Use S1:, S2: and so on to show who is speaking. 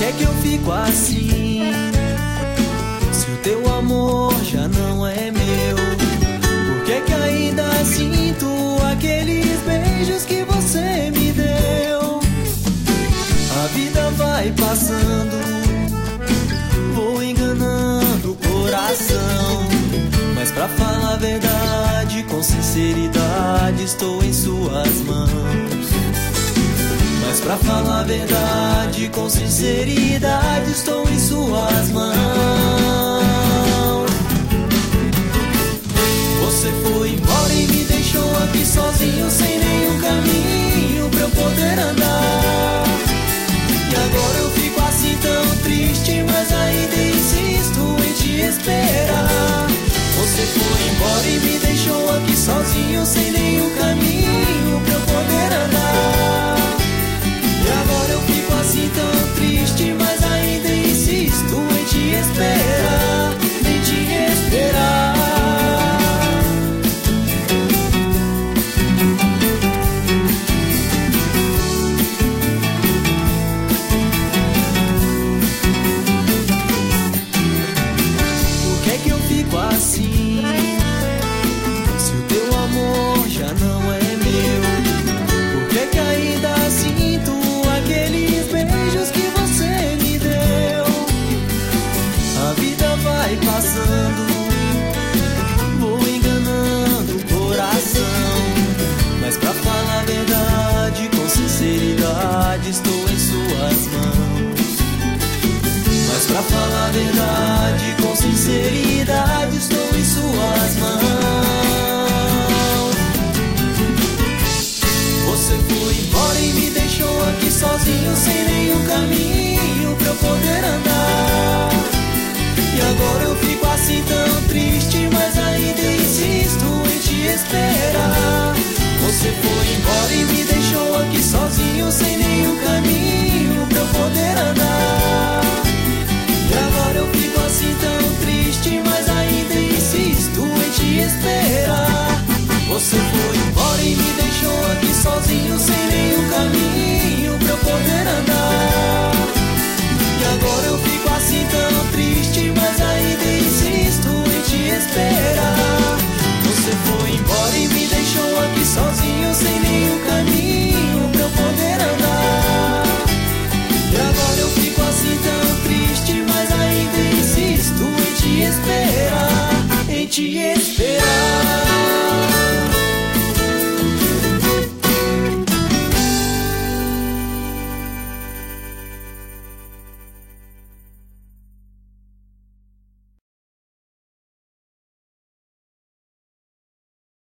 S1: que eu fico assim? Se o teu amor já não é meu, por que ainda sinto aqueles beijos que você me deu? A vida vai passando, vou enganando o coração, mas pra falar a verdade, com sinceridade, estou em suas mãos. Mas pra falar a verdade, com sinceridade, estou em suas mãos. Você foi embora e me deixou aqui sozinho, sem nenhum caminho pra eu poder andar. E agora eu fico assim tão triste, mas ainda insisto em te esperar. Você foi embora e me deixou aqui sozinho, sem nenhum caminho pra eu poder andar. E agora eu fico assim tão triste, mas ainda insisto em te esperar, em te esperar. Por que é que eu fico assim? Se o teu amor já não é meu, por que é que ainda sinto aqueles beijos que você me deu? A vida vai passando, vou enganando o coração, mas pra falar a verdade, com sinceridade, estou em suas mãos. Mas pra falar a verdade, com sinceridade, estou em suas mãos. Você foi embora e me deixou aqui sozinho, sem nenhum caminho pra eu poder andar. E agora eu fico assim tão triste, mas ainda insisto em te esperar. Você foi embora e me deixou aqui sozinho, sem nenhum caminho pra eu poder andar. E agora eu fico assim tão triste, mas ainda insisto em te esperar. Você foi embora e me deixou aqui sozinho, sem nenhum caminho pra eu poder andar. E agora eu fico assim tão triste, mas ainda insisto em te esperar. Você foi embora e me deixou aqui sozinho, sem nenhum caminho pra eu poder andar. E agora eu fico assim tão triste, mas ainda insisto em te esperar, em te esperar.